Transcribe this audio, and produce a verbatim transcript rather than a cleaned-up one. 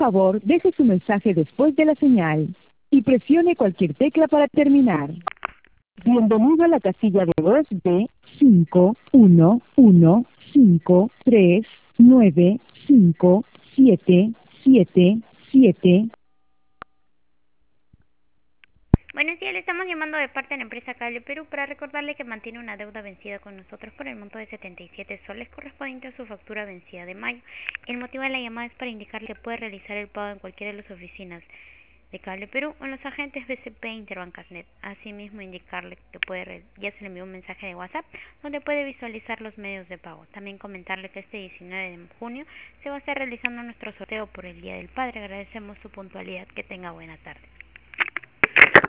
favor, deje su mensaje después de la señal y presione cualquier tecla para terminar. Bienvenido a la casilla de voz de cinco uno uno cinco tres nueve cinco siete siete siete. Buenos días, le estamos llamando de parte de la empresa Cable Perú para recordarle que mantiene una deuda vencida con nosotros por el monto de setenta y siete soles correspondiente a su factura vencida de mayo. El motivo de la llamada es para indicarle que puede realizar el pago en cualquiera de las oficinas de Cable Perú o en los agentes B C P e Interbancasnet. Asimismo, indicarle que puede ya se le envió un mensaje de WhatsApp donde puede visualizar los medios de pago. También comentarle que este diecinueve de junio se va a estar realizando nuestro sorteo por el Día del Padre. Agradecemos su puntualidad. Que tenga buena tarde.